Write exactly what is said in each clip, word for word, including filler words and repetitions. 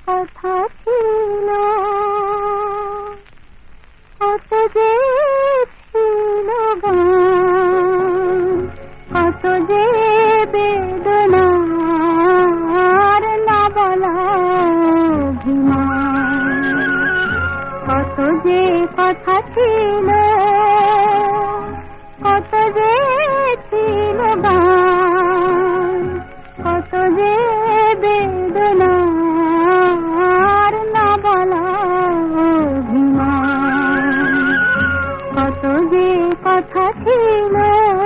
কথা ছিল, কত যে ছিল গান, কত যে বেদনার না বলা অভিমান, কত যে কথা ছিল, কত যে ছিল গান, কত যে বেদনার না বলা অভিমান, কত যে কথা ছিল।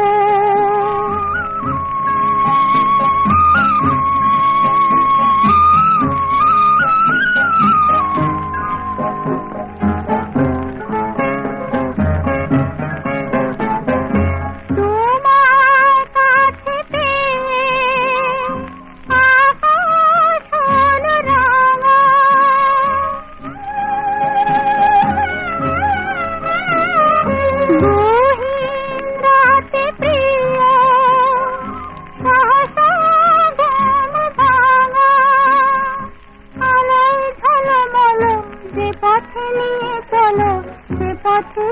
পথে নিয়ে চলো সে পথে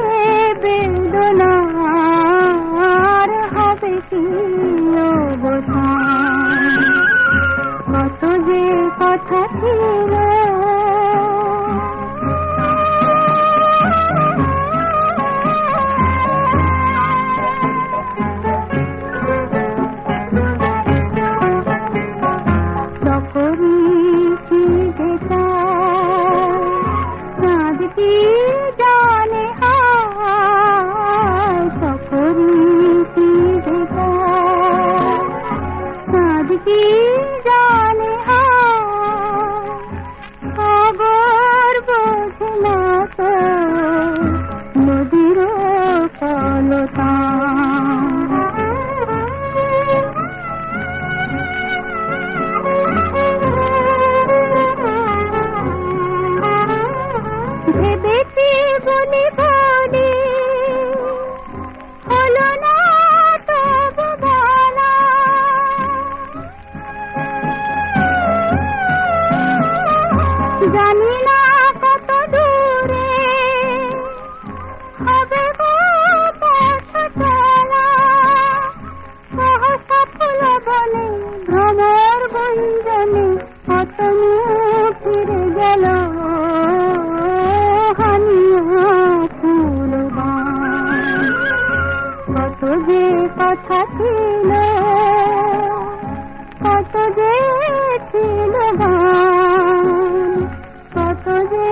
বেদনার হবে কি অবসান, কত যে কথা ছিল। जाने हाय सफरी की बेटा, साद की जाने हाय खबर बोझना तो नदीर कलता, ভেবেছি বলি বলি হলো না তবু বলা, জানি না কত দূরে হবে গো পথ চলা, সহসা ফুল বনে ভ্রমর গুঞ্জনে কত ফিরে গেল কত যে কথা ছিল, কত যে ছিল গান, কত যে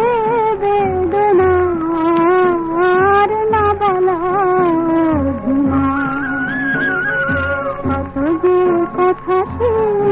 বেদনার না বলা অভিমান, কত যে কথা ছিল।